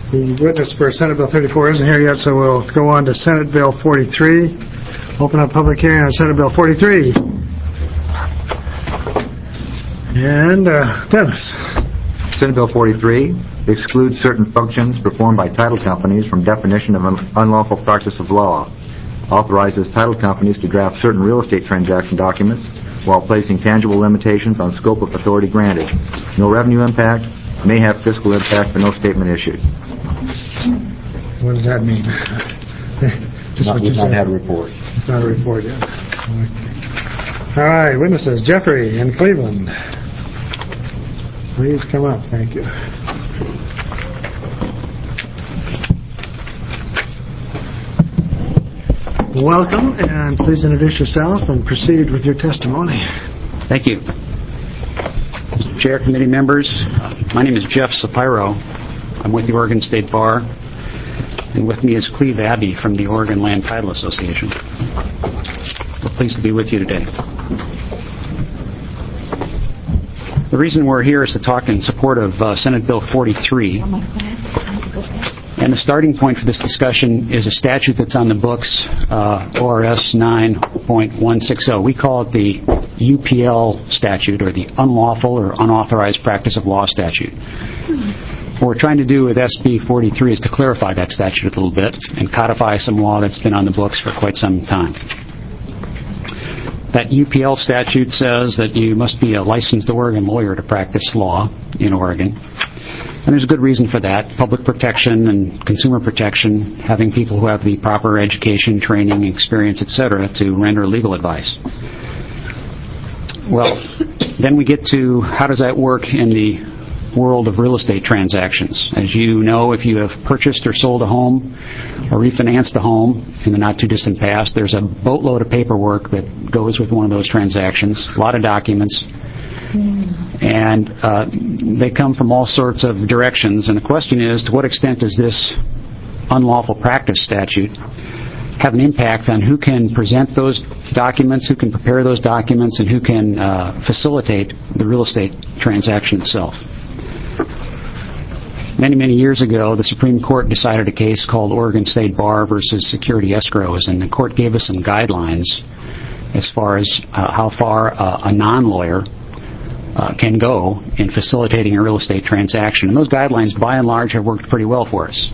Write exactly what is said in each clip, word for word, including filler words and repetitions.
The witness for Senate Bill thirty-four isn't here yet, so we'll go on to Senate Bill forty-three. Open up public hearing on Senate Bill forty-three. And, uh, Dennis. Senate Bill forty-three excludes certain functions performed by title companies from definition of an unlawful practice of law. Authorizes title companies to draft certain real estate transaction documents while placing tangible limitations on scope of authority granted. No revenue impact, may have fiscal impact, but no statement issued. What does that mean? Just not, what you not said. had a report. It's not a report yet. Okay. All right, witnesses. Jeffrey in Cleveland. Please come up. Thank you. Welcome, and please introduce yourself and proceed with your testimony. Thank you. Mister Chair, committee members, uh, my name is Jeff Sapiro. I'm with the Oregon State Bar, and with me is Cleve Abbey from the Oregon Land Title Association. We're pleased to be with you today. The reason we're here is to talk in support of uh, Senate Bill forty-three. And the starting point for this discussion is a statute that's on the books, uh, O R S nine point one six zero. We call it the U P L statute, or the Unlawful or Unauthorized Practice of Law statute. What we're trying to do with S B forty-three is to clarify that statute a little bit and codify some law that's been on the books for quite some time. That U P L statute says that you must be a licensed Oregon lawyer to practice law in Oregon. And there's a good reason for that. Public protection and consumer protection, having people who have the proper education, training, experience, et cetera, to render legal advice. Well, then we get to how does that work in the world of real estate transactions. As you know, if you have purchased or sold a home or refinanced a home in the not-too-distant past, there's a boatload of paperwork that goes with one of those transactions, a lot of documents. And uh, they come from all sorts of directions. And the question is, to what extent does this unlawful practice statute have an impact on who can present those documents, who can prepare those documents, and who can uh, facilitate the real estate transaction itself? Many, many years ago, the Supreme Court decided a case called Oregon State Bar versus Security Escrows, and the court gave us some guidelines as far as uh, how far uh, a non-lawyer Uh, can go in facilitating a real estate transaction. And those guidelines, by and large, have worked pretty well for us.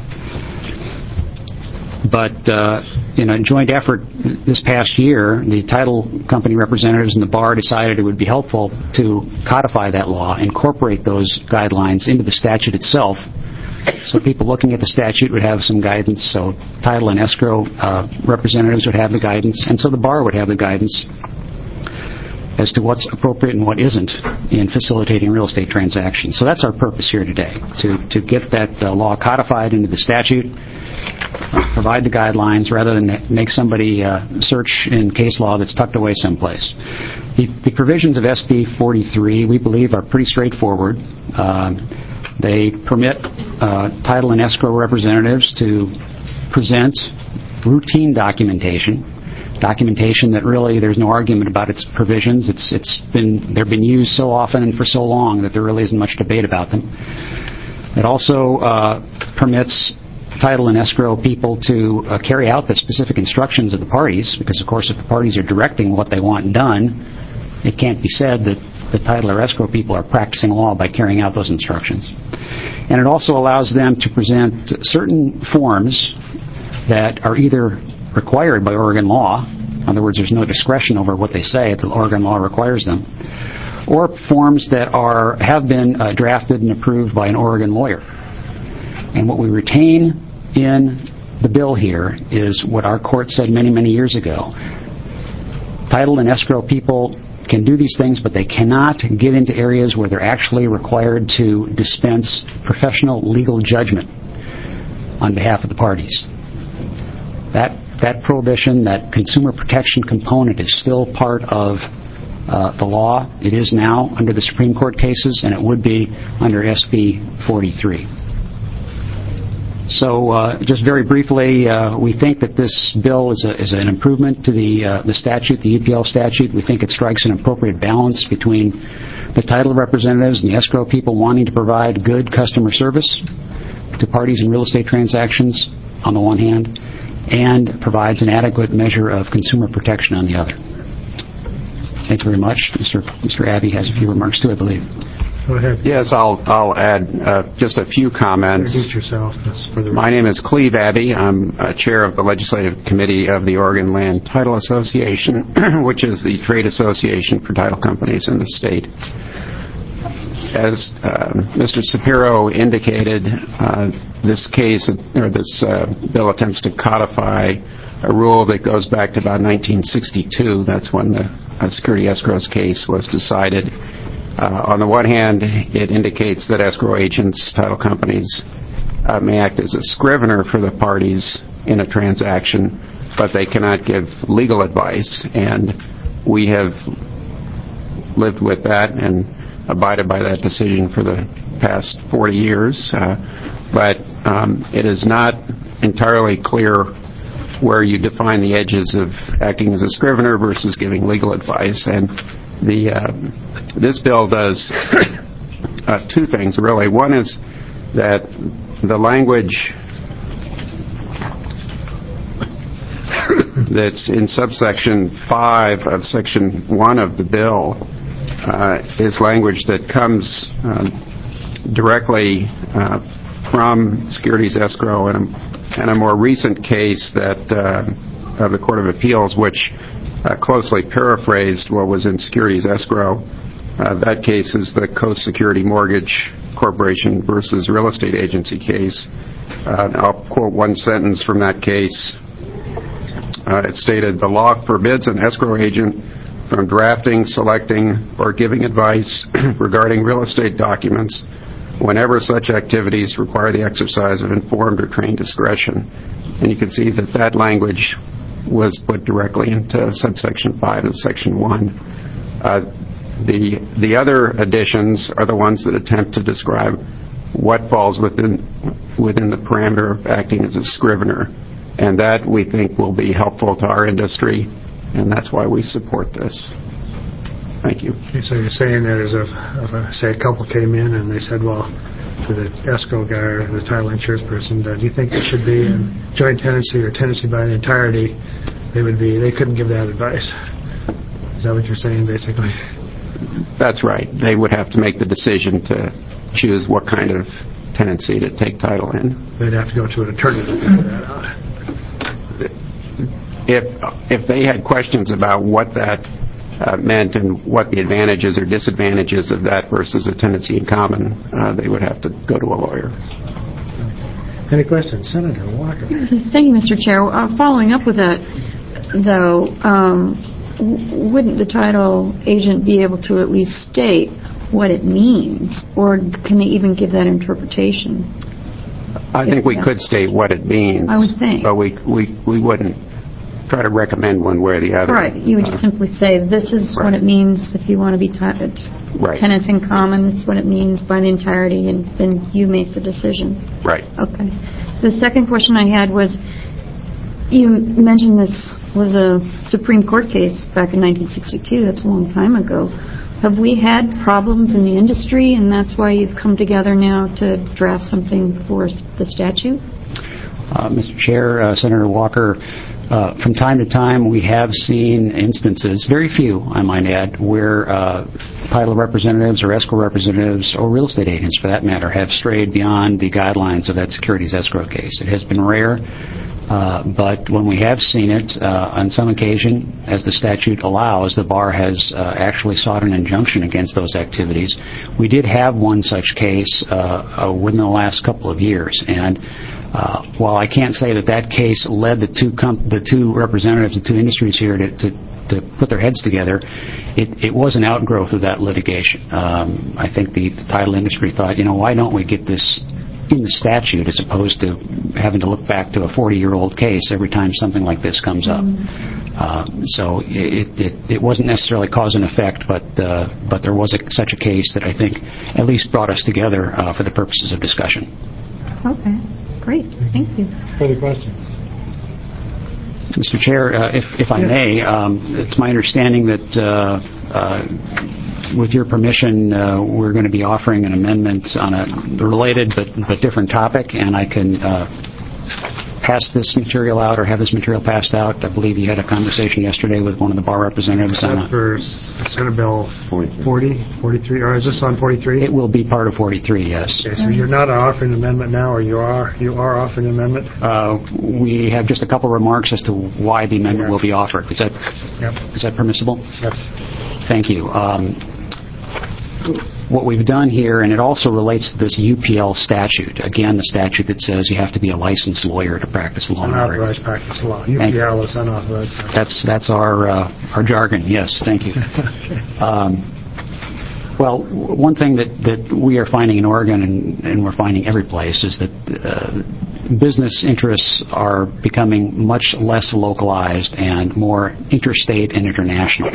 But uh, in a joint effort this past year, the title company representatives and the bar decided it would be helpful to codify that law, incorporate those guidelines into the statute itself, so people looking at the statute would have some guidance, so title and escrow uh, representatives would have the guidance, and so the bar would have the guidance as to what's appropriate and what isn't in facilitating real estate transactions. So that's our purpose here today, to, to get that uh, law codified into the statute, uh, provide the guidelines, rather than make somebody uh, search in case law that's tucked away someplace. The, the provisions of S B forty-three, we believe, are pretty straightforward. Uh, they permit uh, title and escrow representatives to present routine documentation, documentation that really there's no argument about its provisions. It's it's been they've been used so often and for so long that there really isn't much debate about them. It also uh, permits title and escrow people to uh, carry out the specific instructions of the parties, because of course if the parties are directing what they want done, it can't be said that the title or escrow people are practicing law by carrying out those instructions. And it also allows them to present certain forms that are either required by Oregon law, in other words, there's no discretion over what they say, the Oregon law requires them, or forms that are have been uh, drafted and approved by an Oregon lawyer. And what we retain in the bill here is what our court said many, many years ago. Title and escrow people can do these things, but they cannot get into areas where they're actually required to dispense professional legal judgment on behalf of the parties. That That prohibition, that consumer protection component, is still part of uh, the law. It is now under the Supreme Court cases, and it would be under S B forty-three. So, uh, just very briefly, uh, we think that this bill is, a, is an improvement to the uh, the statute, the U P L statute. We think it strikes an appropriate balance between the title representatives and the escrow people wanting to provide good customer service, to parties in real estate transactions on the one hand, and provides an adequate measure of consumer protection on the other. Thank you very much. Mister Mister Abbey has a few remarks too, I believe. Go ahead. Yes, I'll I'll add uh, just a few comments. Introduce yourself. That's for the My name is Cleve Abbey. I'm uh, chair of the Legislative Committee of the Oregon Land Title Association, which is the trade association for title companies in the state. As uh, Mister Shapiro indicated, uh, this case, or this uh, bill attempts to codify a rule that goes back to about nineteen sixty-two. That's when the uh, security escrows case was decided. Uh, on the one hand, it indicates that escrow agents, title companies, uh, may act as a scrivener for the parties in a transaction, but they cannot give legal advice. And we have lived with that and abided by that decision for the past forty years. Uh, but um, it is not entirely clear where you define the edges of acting as a scrivener versus giving legal advice. And the uh, this bill does uh, two things, really. One is that the language that's in subsection five of section one of the bill uh, is language that comes um, directly uh, from securities escrow and a, and a more recent case that uh, of the Court of Appeals, which uh, closely paraphrased what was in securities escrow. Uh, that case is the Coast Security Mortgage Corporation versus Real Estate Agency case. Uh, I'll quote one sentence from that case. Uh, it stated, "The law forbids an escrow agent from drafting, selecting, or giving advice regarding real estate documents whenever such activities require the exercise of informed or trained discretion." And you can see that that language was put directly into subsection five of section one. Uh, the the other additions are the ones that attempt to describe what falls within within the parameter of acting as a scrivener, and that we think will be helpful to our industry, and that's why we support this. Thank you. Okay, so you're saying that as if, if a, say a couple came in and they said, well, to the escrow guy or the title insurance person, uh, do you think it should be in joint tenancy or tenancy by the entirety? They would be. They couldn't give that advice. Is that what you're saying, basically? That's right. They would have to make the decision to choose what kind of tenancy to take title in. They'd have to go to an attorney to figure that out. If if they had questions about what that uh, meant and what the advantages or disadvantages of that versus a tenancy in common, uh, they would have to go to a lawyer. Any questions? Senator Walker. Thank you, Mister Chair. Uh, following up with that, though, um, w- wouldn't the title agent be able to at least state what it means, or can they even give that interpretation? I think we could state what it means. I would think. But we we, we wouldn't try to recommend one way or the other. Right. You would just Uh, simply say, this is right. what it means if you want to be t- Right. tenants in common, this is what it means by the entirety, and then you make the decision. Right. Okay. The second question I had was, you mentioned this was a Supreme Court case back in nineteen sixty-two. That's a long time ago. Have we had problems in the industry, and that's why you've come together now to draft something for the statute? Uh, Mister Chair, uh, Senator Walker, uh, from time to time we have seen instances, very few I might add, where uh, title representatives or escrow representatives or real estate agents for that matter have strayed beyond the guidelines of that securities escrow case. It has been rare, uh, but when we have seen it, uh, on some occasion, as the statute allows, the bar has uh, actually sought an injunction against those activities. We did have one such case uh, uh, within the last couple of years, and Uh, while I can't say that that case led the two com- the two representatives, the two industries here to, to, to put their heads together, it, it was an outgrowth of that litigation. Um, I think the, the title industry thought, you know, why don't we get this in the statute as opposed to having to look back to a forty-year-old case every time something like this comes up. Mm-hmm. Uh, so it, it, it wasn't necessarily cause and effect, but uh, but there was a, such a case that I think at least brought us together uh, for the purposes of discussion. Okay. Great. Thank you. Further questions? Mister Chair, uh, if, if I Yeah. may, um, it's my understanding that uh, uh, with your permission, uh, we're going to be offering an amendment on a related but, but different topic, and I can uh, pass this material out or have this material passed out. I believe you had a conversation yesterday with one of the bar representatives on a, for Senate Bill forty, forty-three, or is this on forty-three? It will be part of forty-three, yes. Okay, so you're not offering an amendment now, or you are you are offering an amendment? Uh, we have just a couple remarks as to why the amendment Yeah. will be offered. Is that Yep. is that permissible? Yes. Thank you. Um, what we've done here, and it also relates to this U P L statute. Again, the statute that says you have to be a licensed lawyer to practice law. Unauthorized practice of law. U P L is unauthorized practice. That's that's our uh, our jargon. Yes, thank you. Um, well, w- one thing that, that we are finding in Oregon, and, and we're finding every place, is that uh, business interests are becoming much less localized and more interstate and international.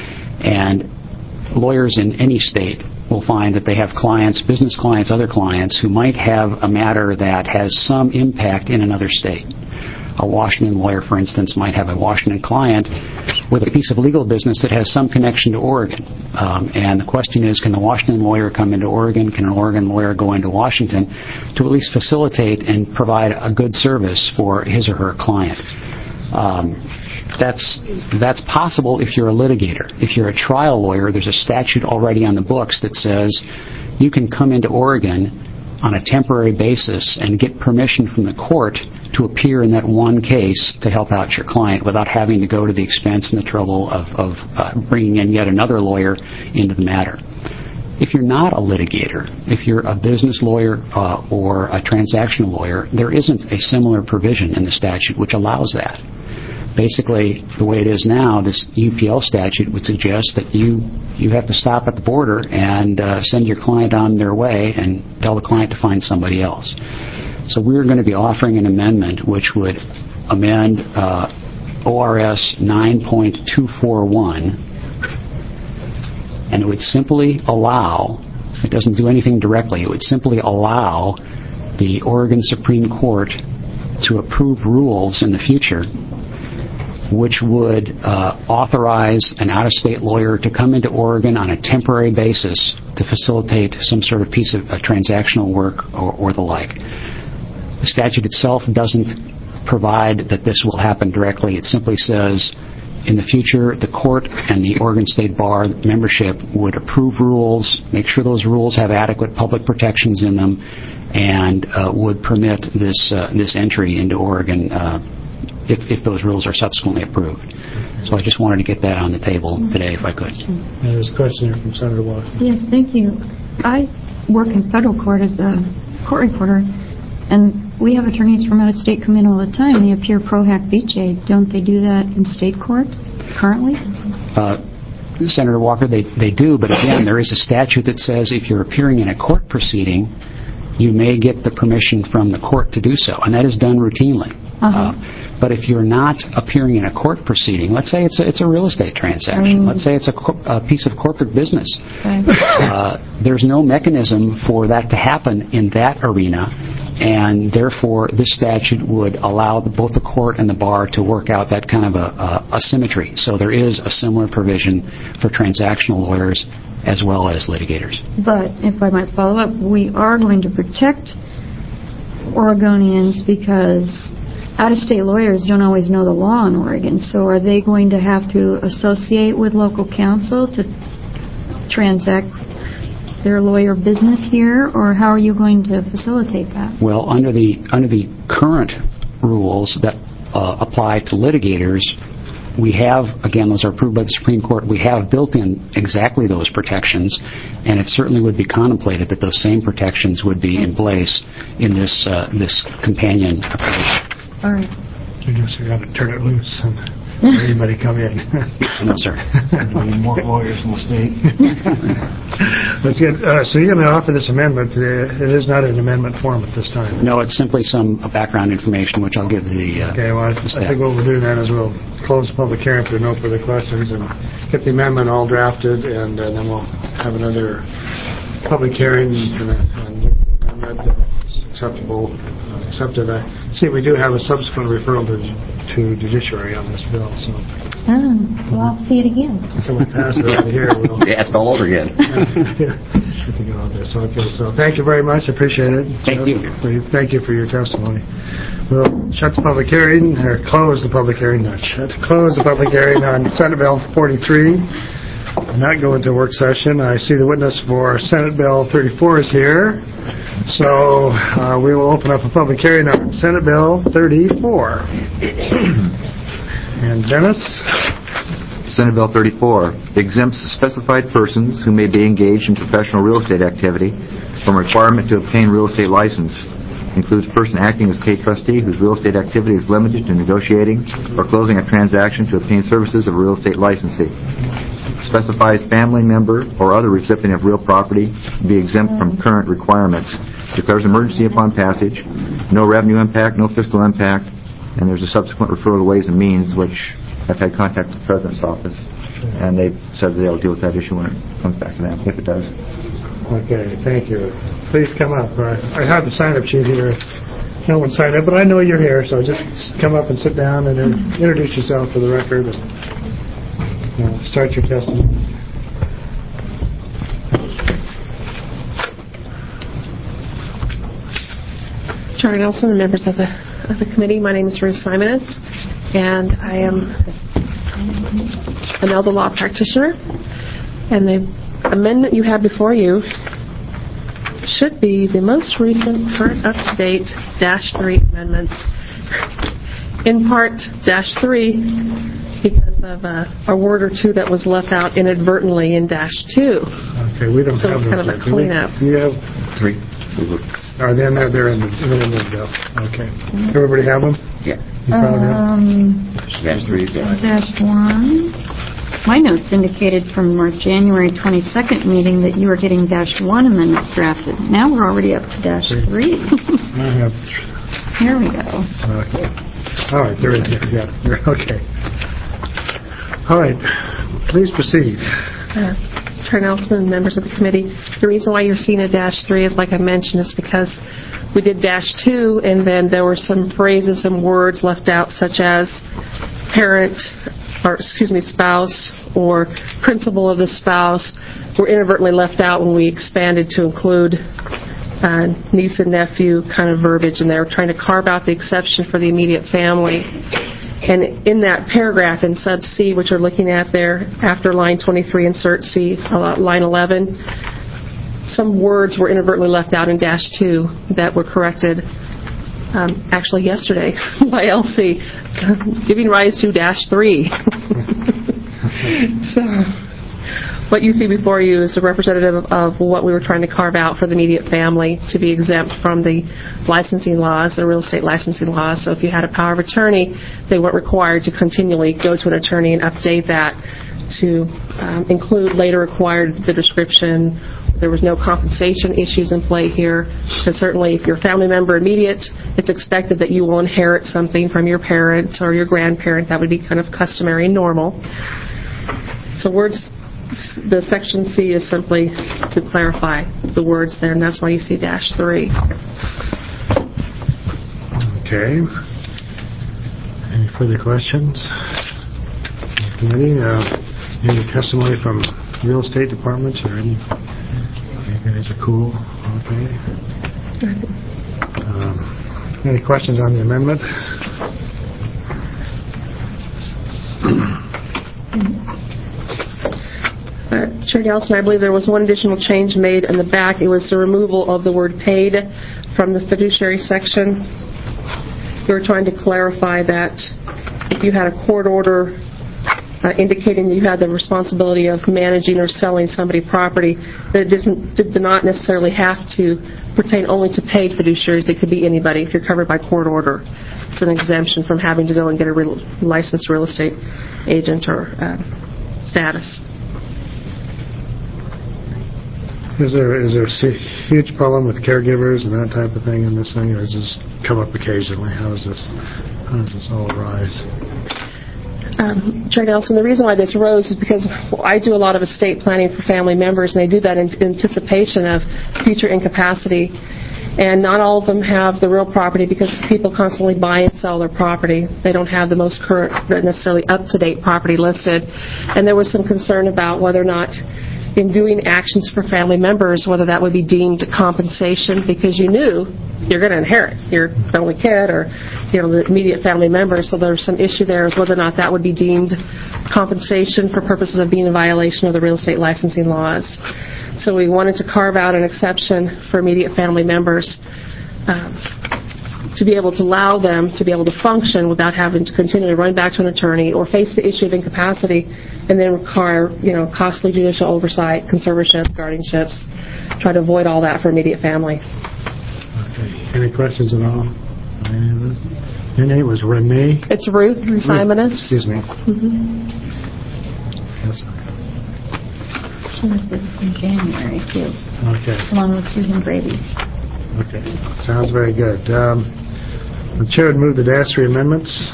And lawyers in any state will find that they have clients, business clients, other clients, who might have a matter that has some impact in another state. A Washington lawyer, for instance, might have a Washington client with a piece of legal business that has some connection to Oregon. Um, and the question is, can the Washington lawyer come into Oregon? Can an Oregon lawyer go into Washington to at least facilitate and provide a good service for his or her client? Um, That's that's possible if you're a litigator. If you're a trial lawyer, there's a statute already on the books that says you can come into Oregon on a temporary basis and get permission from the court to appear in that one case to help out your client without having to go to the expense and the trouble of, of uh, bringing in yet another lawyer into the matter. If you're not a litigator, if you're a business lawyer uh, or a transactional lawyer, there isn't a similar provision in the statute which allows that. Basically, the way it is now, this U P L statute would suggest that you you have to stop at the border and uh, send your client on their way and tell the client to find somebody else. So we're going to be offering an amendment which would amend uh, O R S nine point two four one, and it would simply allow, it doesn't do anything directly, it would simply allow the Oregon Supreme Court to approve rules in the future which would uh, authorize an out-of-state lawyer to come into Oregon on a temporary basis to facilitate some sort of piece of uh, transactional work or, or the like. The statute itself doesn't provide that this will happen directly. It simply says, in the future, the court and the Oregon State Bar membership would approve rules, make sure those rules have adequate public protections in them, and uh, would permit this uh, this entry into Oregon uh, if, if those rules are subsequently approved. So I just wanted to get that on the table today, if I could. And there's a question here from Senator Walker. Yes, thank you. I work in federal court as a court reporter, and we have attorneys from out of state come in all the time. They appear pro hac vice. Don't they do that in state court currently? Uh, Senator Walker, they, they do, but again, there is a statute that says if you're appearing in a court proceeding, you may get the permission from the court to do so, and that is done routinely. Uh-huh. Uh, but if you're not appearing in a court proceeding, let's say it's a, it's a real estate transaction, Mm. let's say it's a, co- a piece of corporate business, Right. uh, there's no mechanism for that to happen in that arena, and therefore this statute would allow the, both the court and the bar to work out that kind of a, a, a symmetry. So there is a similar provision for transactional lawyers as well as litigators. But if I might follow up, we are going to protect Oregonians because out-of-state lawyers don't always know the law in Oregon. So are they going to have to associate with local counsel to transact their lawyer business here, or how are you going to facilitate that? Well, under the under the current rules that uh, apply to litigators, we have, again, those are approved by the Supreme Court, we have built in exactly those protections, and it certainly would be contemplated that those same protections would be in place in this uh, this companion approach. All right. You just got to turn it loose and let anybody come in. No, sir. We need more lawyers in the state. Let's get, uh, so you're going to offer this amendment. Uh, it is not an amendment form at this time. No, it's simply some uh, background information, which I'll give the... Uh, Okay, well, I, I think what we'll do then is we'll close the public hearing for no further questions and get the amendment all drafted, and uh, then we'll have another public hearing and, and get the amendment acceptable, uh, accepted. I see we do have a subsequent referral to, to judiciary on this bill, so Oh, well, I'll see it again. Someone pass it over here. We'll Yeah, it's all over again. Yeah, good to go on this. Okay, so thank you very much. I appreciate it. Thank you. We- Thank you for your testimony. We'll shut the public hearing, or close the public hearing, not shut, close the public hearing on Senate Bill forty-three. Not go into work session. I see the witness for Senate Bill thirty-four is here. So uh, we will open up a public hearing on Senate Bill thirty-four. And Dennis? Senate Bill thirty-four exempts specified persons who may be engaged in professional real estate activity from requirement to obtain real estate license. Includes person acting as paid trustee whose real estate activity is limited to negotiating or closing a transaction to obtain services of a real estate licensee. Specifies family member or other recipient of real property to be exempt from current requirements. Declares emergency upon passage. No revenue impact, no fiscal impact, and there's a subsequent referral to Ways and Means, which I've had contact with the President's office, and they've said that they'll deal with that issue when it comes back to them, if it does. Okay, thank you. Please come up. I I have the sign-up sheet here. No one signed up, but I know you're here, so just come up and sit down and in- introduce yourself for the record and uh, start your testimony. Charlie Nelson and members of the, of the committee. My name is Ruth Simonus, and I am an elder law practitioner. And the amendment you have before you should be the most recent, current, up-to-date Dash three amendments. In part, Dash three, because of uh, a word or two that was left out inadvertently in Dash two. Okay, we don't So have it's kind those of a yet. Do we? cleanup. Do you have, Three. are they in there? They're in the, they're in the bill. Okay. Everybody have them? Yeah. You found them? Um, Dash three, yeah. Dash one. My notes indicated from our January twenty-second meeting that you were getting Dash one amendments drafted. Now we're already up to Dash three. I have, Here we go. okay. All right, they're in here, yeah. They're- Okay. All right, please proceed. Uh, Chair Nelson and members of the committee, the reason why you're seeing a Dash three is, like I mentioned, is because we did Dash two, and then there were some phrases and words left out, such as parent, or excuse me, spouse, or principal of the spouse, were inadvertently left out when we expanded to include uh, niece and nephew kind of verbiage, and they were trying to carve out the exception for the immediate family. And in that paragraph in sub C, which you're looking at there, after line twenty-three, insert C, uh, line eleven, some words were inadvertently left out in Dash two that were corrected um, actually yesterday by Elsie, giving rise to Dash three. So what you see before you is a representative of what we were trying to carve out for the immediate family to be exempt from the licensing laws, the real estate licensing laws. So if you had a power of attorney, they weren't required to continually go to an attorney and update that to um, include later required the description. There was no compensation issues in play here, because certainly if you're a family member immediate, it's expected that you will inherit something from your parent or your grandparent. That would be kind of customary and normal. So words, the section C is simply to clarify the words there, and that's why you see Dash three. Okay. Any further questions? Committee, uh, any testimony from real estate departments or any? You guys are cool. Okay. Um, any questions on the amendment? Uh, Chair Nelson, I believe there was one additional change made in the back. It was the removal of the word paid from the fiduciary section. We were trying to clarify that if you had a court order uh, indicating you had the responsibility of managing or selling somebody property, that it doesn't, did not necessarily have to pertain only to paid fiduciaries. It could be anybody if you're covered by court order. It's an exemption from having to go and get a real, licensed real estate agent or uh, status. Is there is there a se- huge problem with caregivers and that type of thing in this thing, or does this come up occasionally? How does this how does this all arise? Um, Chair Nelson, the reason why this arose is because I do a lot of estate planning for family members, and they do that in anticipation of future incapacity. And not all of them have the real property because people constantly buy and sell their property. They don't have the most current, necessarily up-to-date property listed. And there was some concern about whether or not in doing actions for family members, whether that would be deemed compensation because you knew you're going to inherit your only kid or you know, the immediate family member. So there's some issue there as whether or not that would be deemed compensation for purposes of being in violation of the real estate licensing laws. So we wanted to carve out an exception for immediate family members um, to be able to allow them to be able to function without having to continue to run back to an attorney or face the issue of incapacity and then require, you know, costly judicial oversight, conservatorships, guardianships, try to avoid all that for immediate family. Okay. Any questions at all? Any of this? Your name was Renee? It's Ruth Simonis. Excuse me. Mm-hmm. Yes. She was with us in January, too, Okay. along with Susan Brady. Okay. Sounds very good. Um, the chair would move the dash three amendments.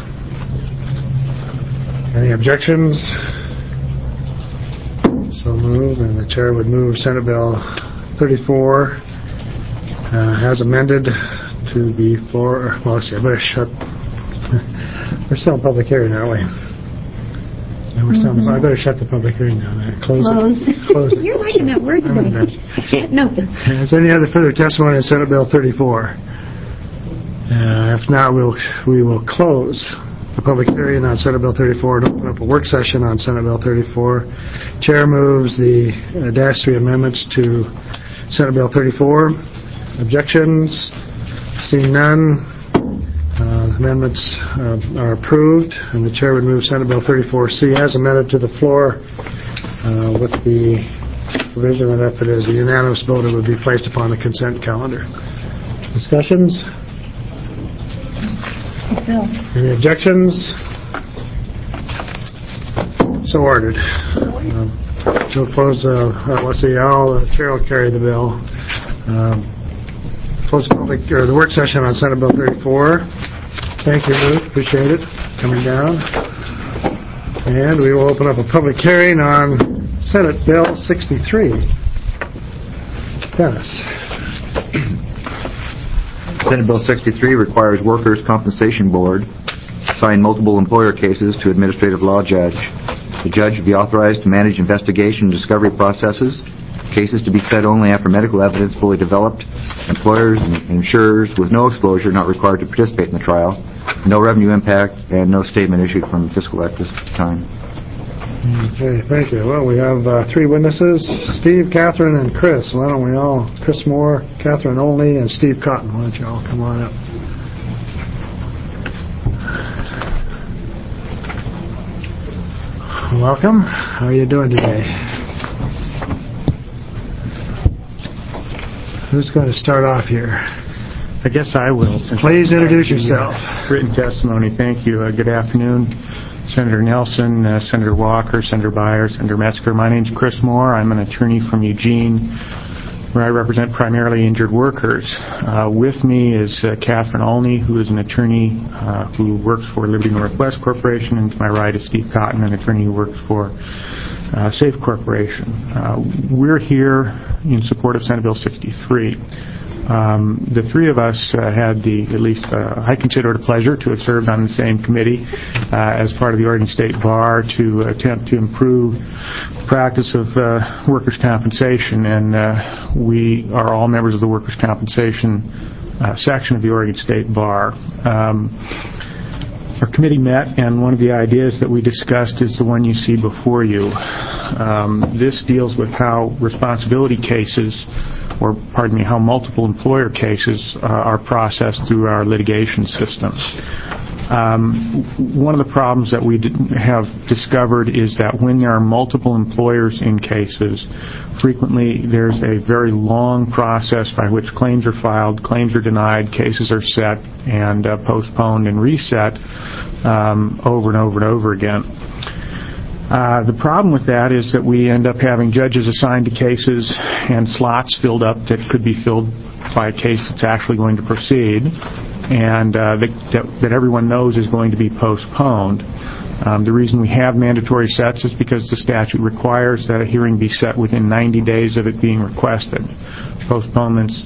Any objections? So moved. And the chair would move Senate Bill thirty-four uh, as amended to be for, well, let's see, I better shut, we're still in public hearing, aren't we? Yeah, we're still, Mm-hmm. I better shut the public hearing down. Uh, Close Close. it. Close it. You're liking that word I'm today. embarrassed. No. Is there any other further testimony on Senate Bill thirty-four? Uh, if not, we'll, we will close the public hearing on Senate Bill thirty-four and open up a work session on Senate Bill thirty-four. Chair moves the uh, dash three amendments to Senate Bill thirty-four. Objections? Seeing none, uh, amendments uh, are approved, and the chair would move Senate Bill thirty-four C as amended to the floor uh, with the provision that if it is a unanimous vote, it would be placed upon the consent calendar. Discussions? Any objections? So ordered. Um, so close, uh, uh, let's see, I'll, uh, Chair will carry the bill. Um, close the public, or the work session on Senate Bill thirty-four. Thank you, Ruth. Appreciate it. Coming down. And we will open up a public hearing on Senate Bill sixty-three. Dennis. Senate Bill sixty-three requires Workers' Compensation Board to assign multiple employer cases to administrative law judge. The judge will be authorized to manage investigation and discovery processes, cases to be set only after medical evidence fully developed, employers and insurers with no exposure not required to participate in the trial, no revenue impact, and no statement issued from fiscal at this time. Okay, thank you. Well, we have uh, three witnesses, Steve, Catherine, and Chris. Why don't we all, Chris Moore, Catherine Olney, and Steve Cotton. Why don't you all come on up? Welcome. How are you doing today? Who's going to start off here? I guess I will. since Please I introduce have the, yourself. uh, Written testimony. Thank you. Uh, Good afternoon, Senator Nelson, uh, Senator Walker, Senator Byers, Senator Metzger. My name's Chris Moore. I'm an attorney from Eugene, where I represent primarily injured workers. Uh, with me is uh, Catherine Olney, who is an attorney uh, who works for Liberty Northwest Corporation, and to my right is Steve Cotton, an attorney who works for uh, Safe Corporation. Uh, we're here in support of Senate Bill sixty-three. Um, the three of us uh, had the, at least uh, I consider it a pleasure to have served on the same committee uh, as part of the Oregon State Bar to attempt to improve the practice of uh, workers' compensation, and uh, we are all members of the workers' compensation uh, section of the Oregon State Bar. Um, Our committee met, and one of the ideas that we discussed is the one you see before you. Um, this deals with how responsibility cases, or pardon me, how multiple employer cases uh, are processed through our litigation system. Um, one of the problems that we have discovered is that when there are multiple employers in cases, frequently there's a very long process by which claims are filed, claims are denied, cases are set and uh, postponed and reset um, over and over and over again. Uh, the problem with that is that we end up having judges assigned to cases and slots filled up that could be filled by a case that's actually going to proceed and uh, that, that, that everyone knows is going to be postponed. Um, the reason we have mandatory sets is because the statute requires that a hearing be set within ninety days of it being requested. Postponements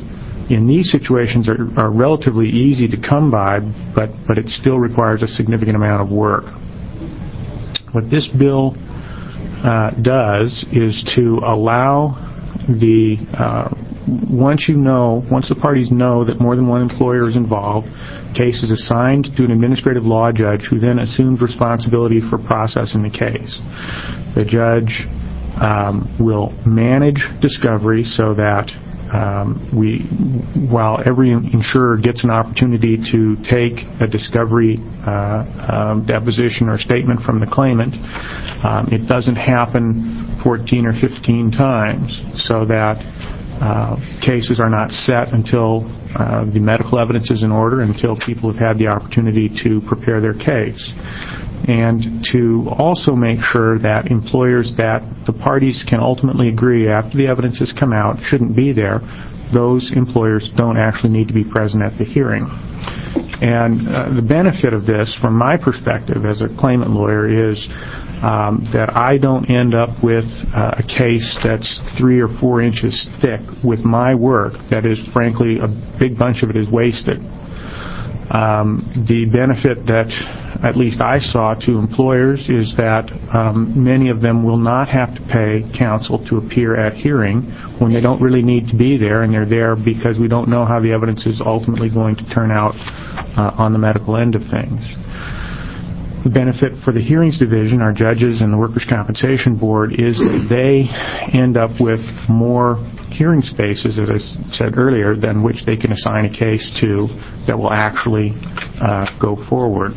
in these situations are, are relatively easy to come by, but, but it still requires a significant amount of work. What this bill uh, does is to allow the, uh, once you know, once the parties know that more than one employer is involved, case is assigned to an administrative law judge who then assumes responsibility for processing the case. The judge um, will manage discovery so that Um, we, while every insurer gets an opportunity to take a discovery uh, um, deposition or statement from the claimant, um, it doesn't happen fourteen or fifteen times, so that uh, cases are not set until uh, the medical evidence is in order, until people have had the opportunity to prepare their case. And to also make sure that employers that the parties can ultimately agree after the evidence has come out shouldn't be there, those employers don't actually need to be present at the hearing. And uh, the benefit of this, from my perspective as a claimant lawyer, is um, that I don't end up with uh, a case that's three or four inches thick with my work that is, frankly, a big bunch of it is wasted. Um, the benefit that at least I saw to employers is that um, many of them will not have to pay counsel to appear at hearing when they don't really need to be there, and they're there because we don't know how the evidence is ultimately going to turn out uh, on the medical end of things. The benefit for the hearings division, our judges and the Workers' Compensation Board, is that they end up with more hearing spaces, as I said earlier, than which they can assign a case to that will actually uh, go forward,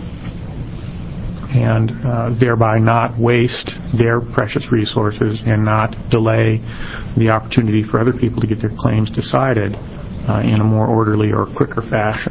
and uh, thereby not waste their precious resources and not delay the opportunity for other people to get their claims decided uh, in a more orderly or quicker fashion.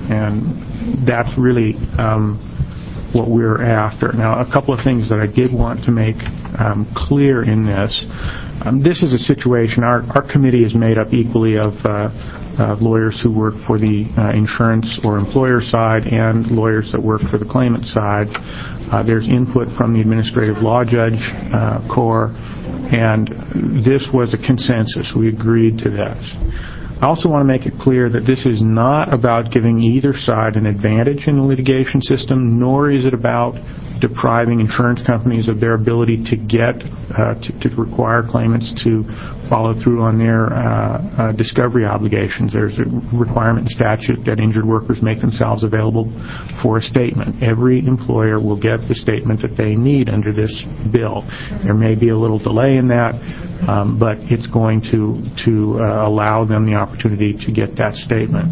And that's really um, what we're after. Now, a couple of things that I did want to make um, clear in this. Um, this is a situation, our, our committee is made up equally of uh, uh, lawyers who work for the uh, insurance or employer side and lawyers that work for the claimant side. Uh, there's input from the administrative law judge uh, corps, and this was a consensus. We agreed to this. I also want to make it clear that this is not about giving either side an advantage in the litigation system, nor is it about depriving insurance companies of their ability to get, uh, to, to require claimants to follow through on their uh, uh, discovery obligations. There's a requirement in statute that injured workers make themselves available for a statement. Every employer will get the statement that they need under this bill. There may be a little delay in that, um, but it's going to, to uh, allow them the opportunity to get that statement.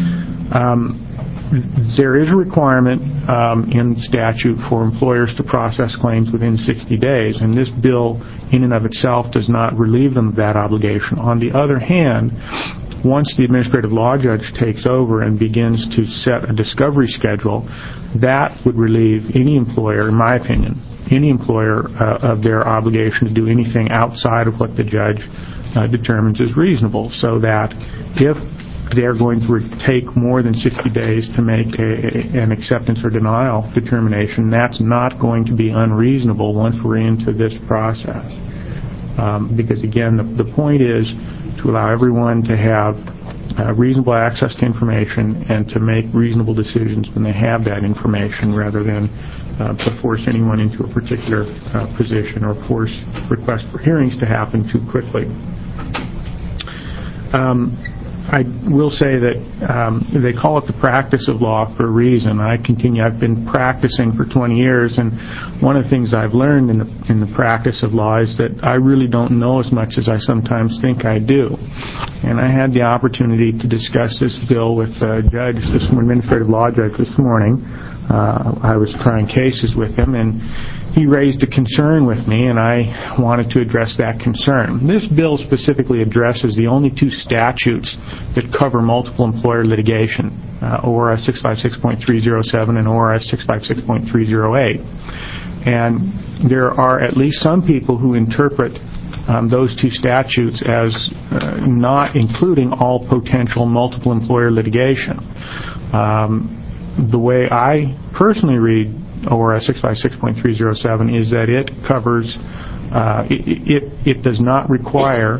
Um, There is a requirement um, in statute for employers to process claims within sixty days, and this bill in and of itself does not relieve them of that obligation. On the other hand, once the administrative law judge takes over and begins to set a discovery schedule, that would relieve any employer, in my opinion, any employer uh, of their obligation to do anything outside of what the judge uh, determines is reasonable, so that if they're going to take more than sixty days to make a, an acceptance or denial determination, that's not going to be unreasonable once we're into this process. Um, because, again, the, the point is to allow everyone to have uh, reasonable access to information and to make reasonable decisions when they have that information, rather than uh, to force anyone into a particular uh, position or force requests for hearings to happen too quickly. Um, I will say that um, they call it the practice of law for a reason. I continue. I've been practicing for twenty years, and one of the things I've learned in the, in the practice of law is that I really don't know as much as I sometimes think I do. And I had the opportunity to discuss this bill with a judge, this administrative law judge, this morning. Uh, I was trying cases with him, and he raised a concern with me, and I wanted to address that concern. This bill specifically addresses the only two statutes that cover multiple employer litigation, uh, O R S six fifty-six point three oh seven and O R S six fifty-six point three oh eight. And there are at least some people who interpret um, those two statutes as uh, not including all potential multiple employer litigation. Um, the way I personally read O R S six fifty-six point three oh seven is that it covers, uh, it, it, it does not require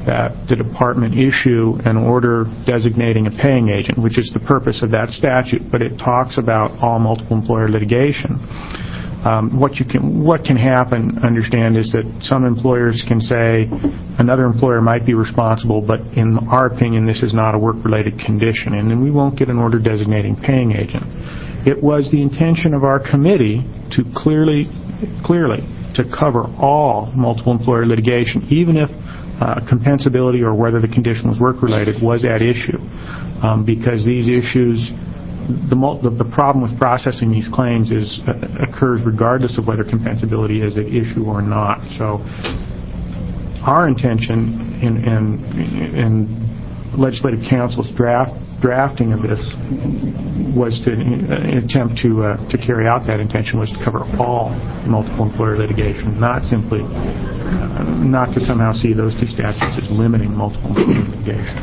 that the department issue an order designating a paying agent, which is the purpose of that statute, but it talks about all multiple employer litigation. Um, what you can, what can happen, understand, is that some employers can say another employer might be responsible, but in our opinion, this is not a work-related condition, and then we won't get an order designating paying agent. It was the intention of our committee to clearly, clearly, to cover all multiple employer litigation, even if uh, compensability or whether the condition was work-related was at issue, um, because these issues. The, the, the problem with processing these claims is uh, occurs regardless of whether compensability is an issue or not. So our intention in, in, in Legislative Council's draft drafting of this was to uh, attempt to uh, to carry out that intention was to cover all multiple employer litigation, not simply uh, not to somehow see those two statutes as limiting multiple employer litigation.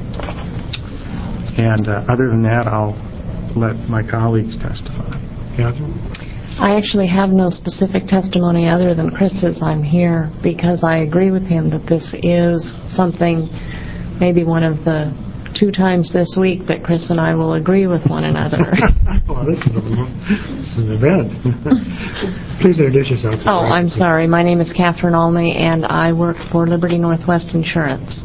And uh, other than that, I'll let my colleagues testify. Catherine? I actually have no specific testimony other than Chris's. I'm here because I agree with him that this is something, maybe one of the two times this week that Chris and I will agree with one another. Well, this is, a, this is an event. Please introduce yourself. Oh, I'm sorry. My name is Catherine Olney, and I work for Liberty Northwest Insurance.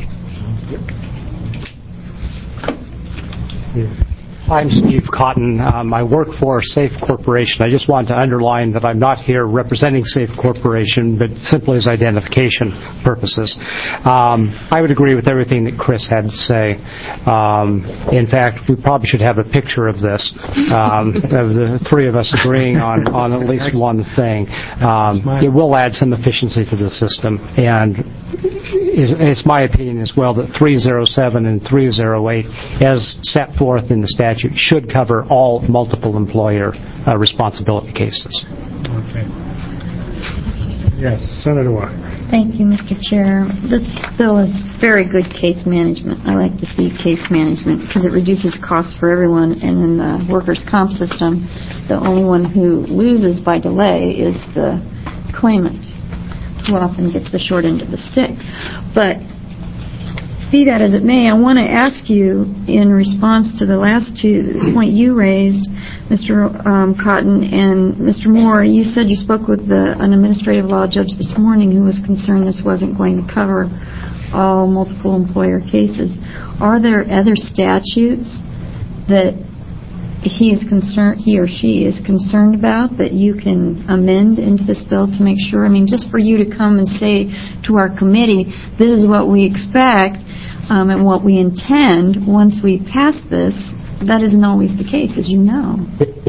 Yeah. I'm Steve Cotton. Um, I work for SAFE Corporation. I just want to underline that I'm not here representing SAFE Corporation, but simply as identification purposes. Um, I would agree with everything that Chris had to say. Um, in fact, we probably should have a picture of this, um, of the three of us agreeing on, on at least one thing. Um, it will add some efficiency to the system, and it's my opinion as well that three oh seven and three oh eight, as set forth in the statute, should cover all multiple employer uh, responsibility cases. Okay. Yes, Senator Walker. Thank you, Mister Chair. This bill is very good case management. I like to see case management because it reduces costs for everyone, and in the workers' comp system, the only one who loses by delay is the claimant, who often gets the short end of the stick. But be that as it may, I want to ask you, in response to the last two point you raised, Mister Um, Cotton and Mister Moore, you said you spoke with the, an administrative law judge this morning who was concerned this wasn't going to cover all multiple employer cases. Are there other statutes that he is concerned, he or she is concerned about that you can amend into this bill to make sure? I mean, just for you to come and say to our committee, this is what we expect um, and what we intend once we pass this, that isn't always the case, as you know.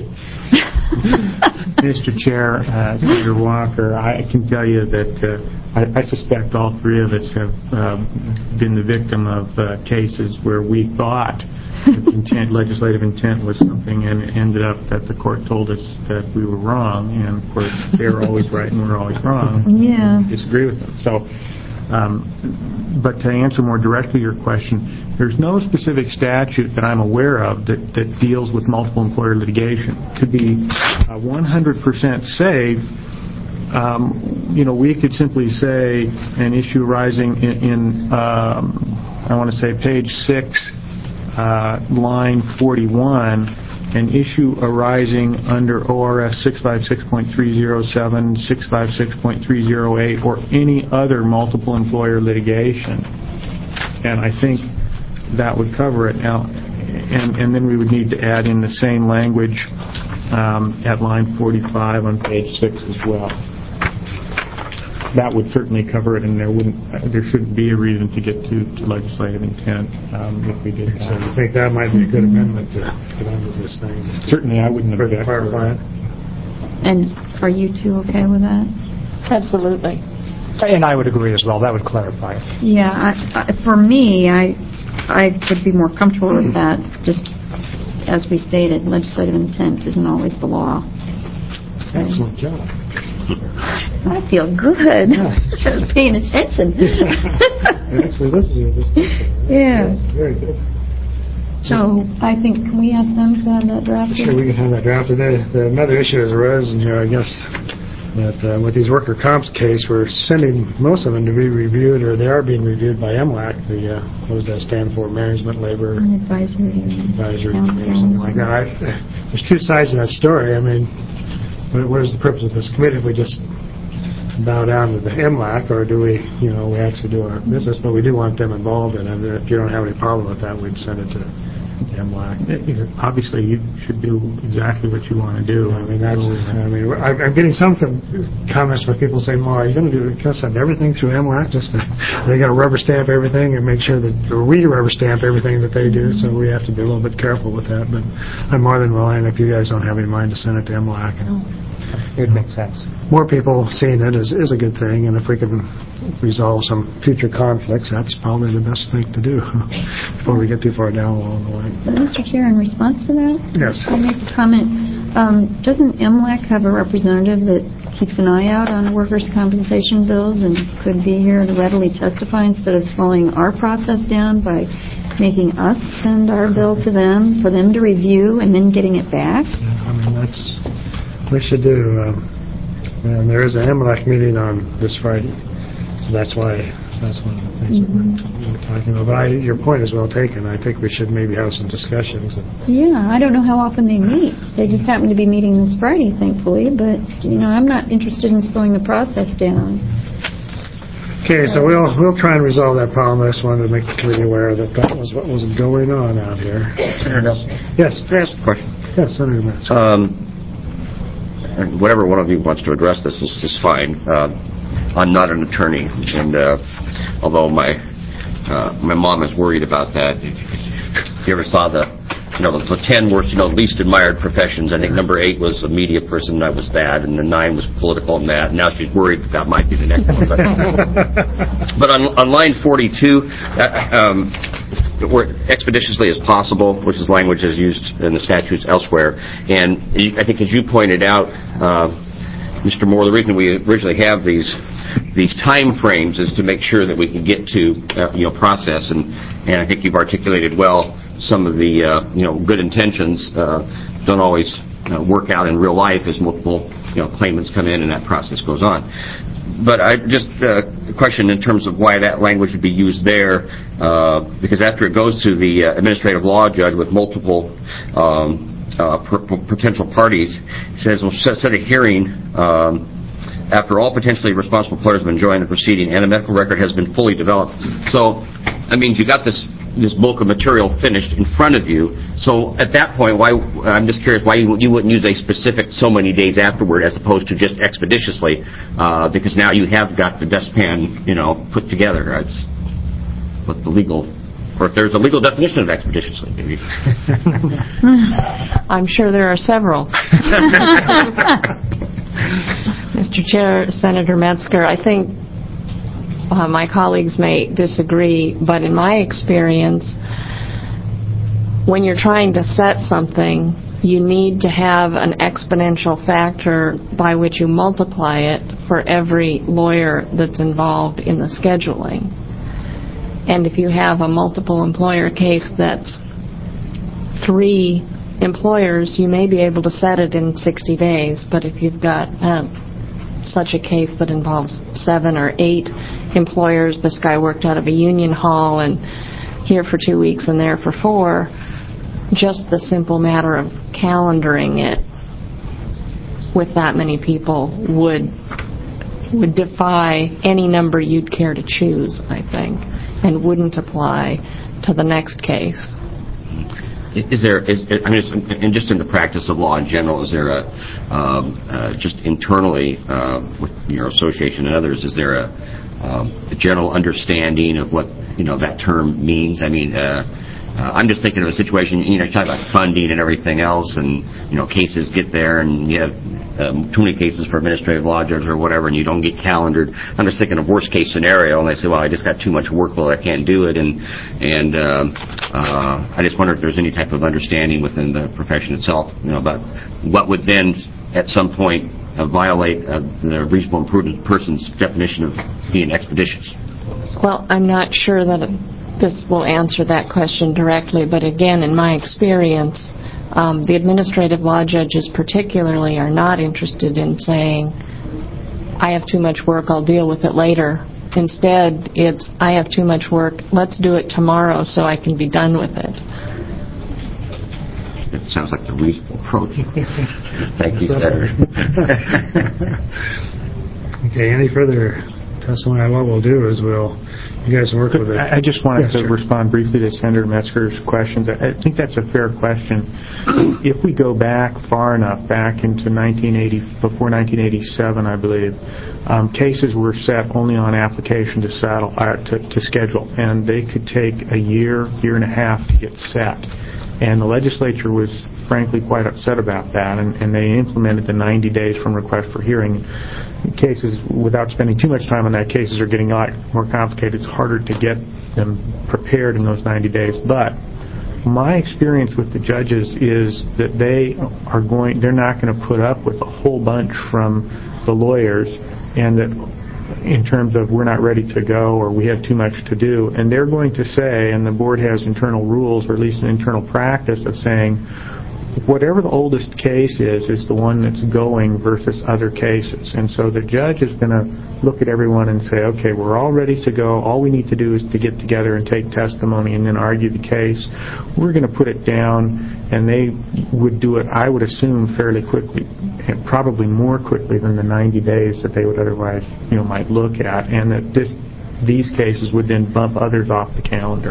Mister Chair, uh, Senator Walker, I can tell you that uh, I, I suspect all three of us have uh, been the victim of uh, cases where we thought the intent, legislative intent was something, and it ended up that the court told us that we were wrong, and of course they're always right and we're always wrong. Yeah. We disagree with them. So, um, but to answer more directly your question, there's no specific statute that I'm aware of that, that deals with multiple employer litigation. To be uh, one hundred percent safe, um, you know, we could simply say an issue arising in, in um, I want to say page six, Uh, line forty-one, an issue arising under O R S six fifty-six point three oh seven, six fifty-six point three oh eight, or any other multiple employer litigation. And I think that would cover it. Now, and, and then we would need to add in the same language um, at line forty-five on page six as well. That would certainly cover it, and there wouldn't, there shouldn't be a reason to get to, to legislative intent um, if we did that. So you think that might be a good amendment to get onto this thing? Certainly, I wouldn't Further object. clarify it. And are you two okay with that? Absolutely. And I would agree as well. That would clarify it. Yeah, I, I, for me, I I would be more comfortable with that. Just as we stated, legislative intent isn't always the law. So. Excellent job. I feel good. Yeah. I was paying attention. Actually, this is your discussion. Yeah. Very good. So I think, can we ask them to have that drafted? Sure, we can have that drafted. There, the, another issue has arisen here, I guess, But uh, with these worker comps case, we're sending most of them to be reviewed, or they are being reviewed by M L A C, the, uh, what does that stand for, Management Labor An advisory Advisory council. Committee, something like that. I, there's two sides to that story. I mean, what, what is the purpose of this committee if we just bow down to the M L A C, or do we, you know, we actually do our business, but we do want them involved in it. If you don't have any problem with that, we'd send it to M L A C. Obviously, you should do exactly what you want to do. I mean, that's, I mean, I'm I'm getting some comments from people saying, well, are you going to do, going to send everything through M L A C? Just to, they got to rubber stamp everything and make sure that, or we rubber stamp everything that they do, so we have to be a little bit careful with that. But I'm more than willing, if you guys don't have any mind, to send it to M L A C. It would make sense. More people seeing it is, is a good thing, and if we can resolve some future conflicts, that's probably the best thing to do before we get too far down along the way. Mister Chair, in response to that, Yes. I'll make a comment. Um, doesn't M L A C have a representative that keeps an eye out on workers' compensation bills and could be here to readily testify instead of slowing our process down by making us send our bill to them for them to review and then getting it back? I mean, that's, we should do, um, and there is an M L A C meeting on this Friday, so that's why, that's one of the things Mm-hmm. that we're talking about. But I, your point is well taken. I think we should maybe have some discussions. Yeah, I don't know how often they meet. They just happen to be meeting this Friday, thankfully, but, you know, I'm not interested in slowing the process down. Okay, so we'll we'll try and resolve that problem. I just wanted to make the committee aware that that was what was going on out here. Senator Nelson. Yes. Can I ask a question? Yes, Senator Metz. Um, and whatever one of you wants to address this is, is fine. Uh, I'm not an attorney, and uh, although my uh, my mom is worried about that, if you ever saw the you know the, the ten worst you know least admired professions, I think number eight was a media person. I was that, and then nine was political and that. And now she's worried that that might be the next one. But, but on, on line forty-two. Uh, um, Or expeditiously as possible, which is language as used in the statutes elsewhere. And I think, as you pointed out, uh, Mister Moore, the reason we originally have these these time frames is to make sure that we can get to uh, you know process. And, and I think you've articulated well some of the uh, you know good intentions uh, don't always uh, work out in real life as multiple you know claimants come in and that process goes on. But I just uh, question in terms of why that language would be used there, uh, because after it goes to the uh, administrative law judge with multiple um, uh, per- potential parties, it says, well, set a hearing um, after all potentially responsible employers have been joined the proceeding and a medical record has been fully developed. So that means you got this this bulk of material finished in front of you. So at that point, why I'm just curious why you, you wouldn't use a specific so many days afterward as opposed to just expeditiously, uh, because now you have got the dustpan, you know, put together. That's what the legal, or if there's a legal definition of expeditiously, maybe. I'm sure there are several. Mister Chair, Senator Metzger, I think Uh, my colleagues may disagree, but in my experience, when you're trying to set something, you need to have an exponential factor by which you multiply it for every lawyer that's involved in the scheduling. And if you have a multiple employer case that's three employers, you may be able to set it in sixty days, but if you've got uh, such a case that involves seven or eight employers, this guy worked out of a union hall and here for two weeks and there for four, just the simple matter of calendaring it with that many people would would defy any number you'd care to choose, I think, and wouldn't apply to the next case. Is there, is, I mean, and just in the practice of law in general, is there a, um, uh, just internally uh, with your association and others, is there a, um, a general understanding of what, you know, that term means? I mean, uh, uh, I'm just thinking of a situation, you know, you talk about funding and everything else, and, you know, cases get there, and you have um, too many cases for administrative law judge or whatever, and you don't get calendared. I'm just thinking of worst case scenario, and they say, well, I just got too much workload, I can't do it, and and um, uh, I just wonder if there's any type of understanding within the profession itself, you know, about what would then, at some point, uh, violate uh, the reasonable and prudent person's definition of being expeditious. Well, I'm not sure that it, this will answer that question directly, but again, in my experience, um, the administrative law judges particularly are not interested in saying I have too much work, I'll deal with it later. Instead, it's, I have too much work, let's do it tomorrow so I can be done with it. It sounds like the reasonable approach. Thank you, Senator. Okay, any further testimony? What we'll do is we'll, you guys work with it. I just wanted Yes, to sure. respond briefly to Senator Metzger's questions. I think that's a fair question. If we go back far enough, back into nineteen eighty, before nineteen eighty-seven, I believe, um, cases were set only on application to settle, uh, to, to schedule, and they could take a year, year and a half to get set. And the legislature was frankly quite upset about that, and, and they implemented the ninety days from request for hearing. Cases, without spending too much time on that, cases are getting a lot more complicated. It's harder to get them prepared in those ninety days. But my experience with the judges is that they are going, they're not going to put up with a whole bunch from the lawyers, and that in terms of we're not ready to go or we have too much to do. And they're going to say, and the board has internal rules, or at least an internal practice of saying, whatever the oldest case is, is the one that's going versus other cases. And so the judge is going to look at everyone and say, okay, we're all ready to go. All we need to do is to get together and take testimony and then argue the case. We're going to put it down, and they would do it, I would assume, fairly quickly, and probably more quickly than the ninety days that they would otherwise, you know, might look at, and that this, these cases would then bump others off the calendar.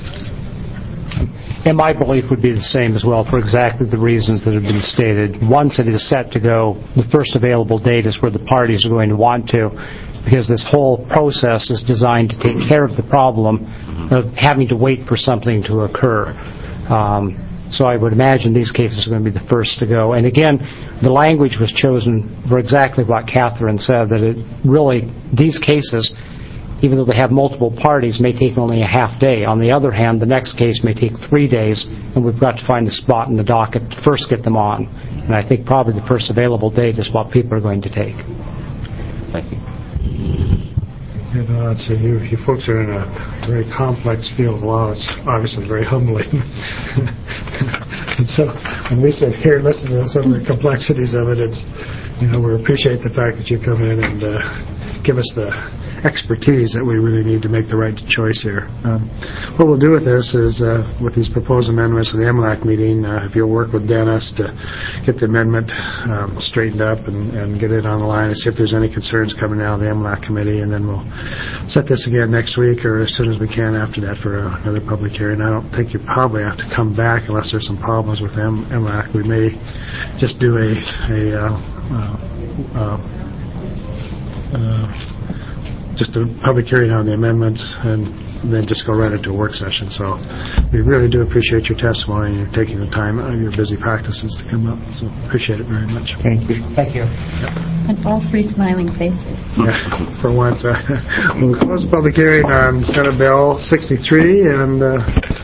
And my belief would be the same as well, for exactly the reasons that have been stated. Once it is set to go, the first available date is where the parties are going to want to, because this whole process is designed to take care of the problem of having to wait for something to occur. Um, so I would imagine these cases are going to be the first to go. And again, the language was chosen for exactly what Catherine said, that it really, these cases, even though they have multiple parties, may take only a half day. On the other hand, the next case may take three days, and we've got to find a spot in the docket to first get them on. And I think probably the first available date is what people are going to take. Thank you. You know, I'd say you, you folks are in a very complex field of law. It's obviously very humbling. And so when we sit here and listen to some of the complexities of it, it's, you know, we appreciate the fact that you come in and uh, give us the expertise that we really need to make the right choice here. Um, what we'll do with this is, uh, with these proposed amendments to the M L A C meeting, uh, if you'll work with Dennis to get the amendment um, straightened up and, and get it on the line and see if there's any concerns coming out of the M L A C committee, and then we'll set this again next week or as soon as we can after that for uh, another public hearing. I don't think you probably have to come back unless there's some problems with M L A C. We may just do a, a uh, uh, uh, uh, just a public hearing on the amendments and then just go right into a work session. So we really do appreciate your testimony and you taking the time out of your busy practices to come up. So appreciate it very much. Thank you. Thank you. And all three smiling faces. Yeah, for once. Uh, we'll close the public hearing on Senate Bill sixty-three, and uh,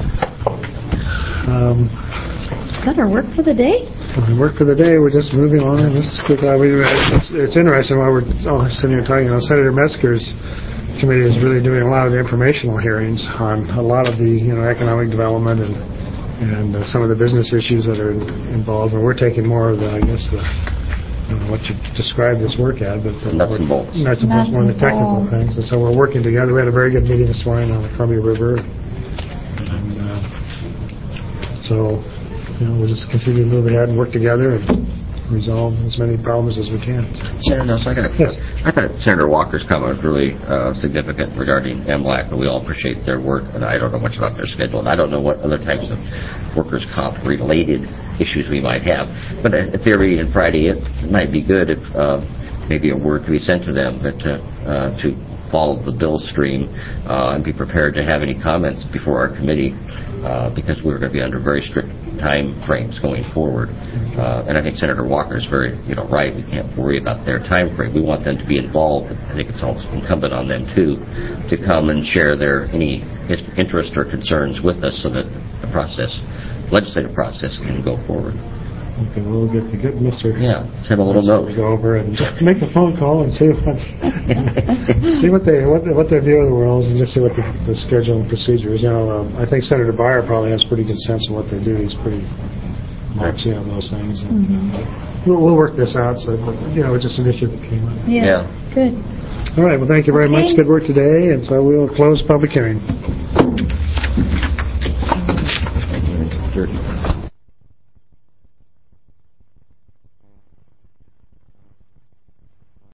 um, Is that our work for the day? we work for the day. We're just moving on. Just quickly, I mean, it's, it's interesting while we're all sitting here talking. You know, Senator Metzger's committee is really doing a lot of the informational hearings on a lot of the, you know, economic development and and uh, some of the business issues that are involved. And we're taking more of the, I guess, the I don't know what you describe this work as, but the Nuts and bolts. Nuts and bolts, more of the technical things. And so we're working together. We had a very good meeting this morning on the Columbia River. And uh, so, you know, we'll just continue to move ahead and work together and resolve as many problems as we can. Senator Nelson, I, got, Yes. I thought Senator Walker's comment was really uh, significant regarding M L A C, and we all appreciate their work, and I don't know much about their schedule, and I don't know what other types of workers' comp-related issues we might have. But in theory, and Friday, it might be good if uh, maybe a word could be sent to them that uh, uh, to follow the bill stream uh, and be prepared to have any comments before our committee, uh, because we're going to be under very strict time frames going forward. Uh, and I think Senator Walker is very, you know, right. We can't worry about their time frame. We want them to be involved. I think it's also incumbent on them too to come and share their any interest or concerns with us, so that the process, legislative process, can go forward. Okay, we'll get to get Mister Yeah, send a little note. Go over and make a phone call and see what's see what they what, what their view of the world is, and just see what the, the schedule and procedure is. You know, um, I think Senator Beyer probably has pretty good sense of what they do. He's pretty democracy on those things. And, uh, we'll, we'll work this out. So, you know, it's just an issue that came up. Yeah. Good. All right. Well, thank you very much. Okay. Good work today. And so we'll close public hearing. Thirty.